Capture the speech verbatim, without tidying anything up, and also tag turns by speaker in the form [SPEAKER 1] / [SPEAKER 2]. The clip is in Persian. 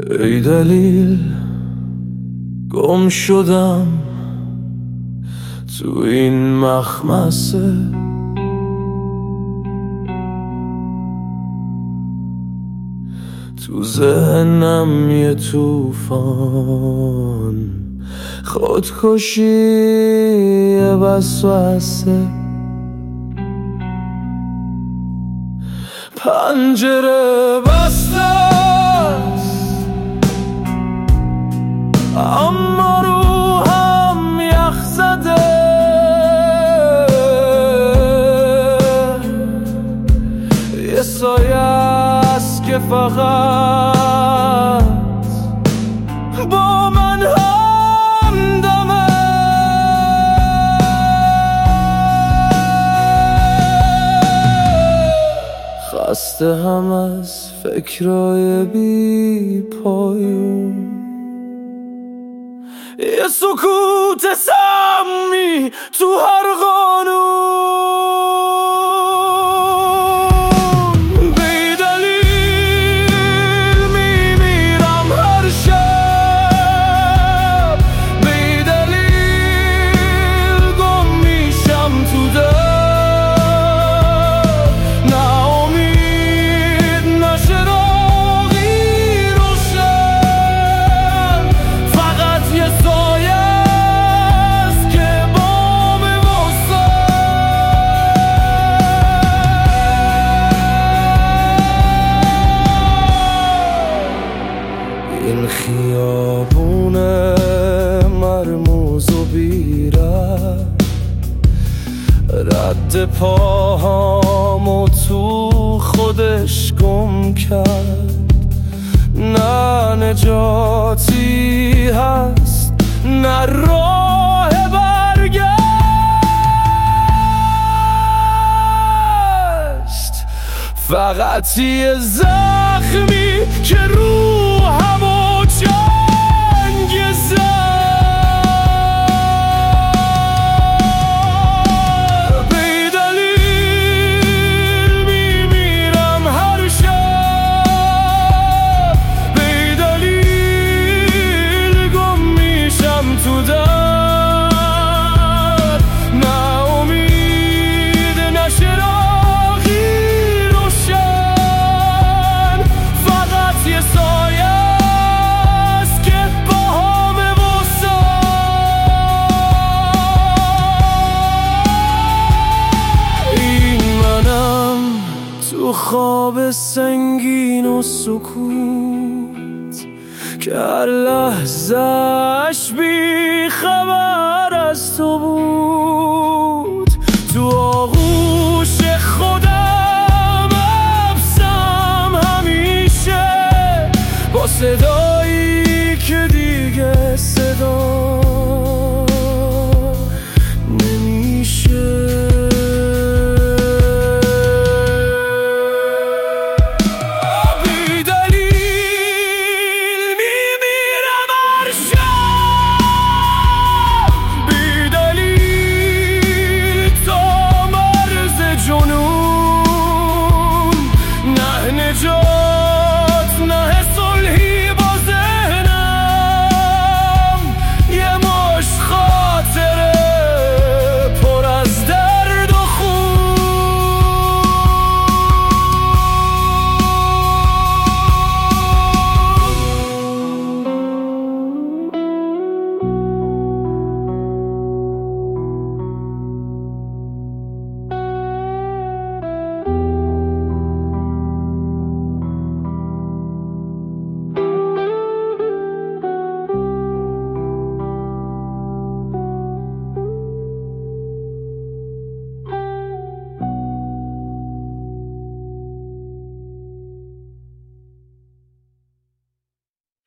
[SPEAKER 1] ای دلیل گم شدم تو این مخمسه، تو ذهنم یه توفان خودکشی وسوسه، پنجره بسته است اما روحم یخ زده، یه سایه است که فقط با من همدمه، خسته هم از فکرای بی پایون، یه سکوت سمی تو هر قانون، بی دلیل میمیرم هر شب، بی دلیل گم میشم تو در، نه امید نه چراغی روشن، فقط یه سایه است که بام وسط، این خیابون مرموز و بیرد رد پاهامو تو خودش گم کرد، نه نجاتی هست نه راه برگشت، فقط یه زخمی که روحمو جنگ زد، بی دلیل میمیرم هر شب، بی دلیل گم میشم تو در، نه امید نه چراغی روشن، فقط یه سایه است که باهام وسط، این منم تو خواب سنگین و سکوت که هر لحظه‌اش بی خبر از تو بود.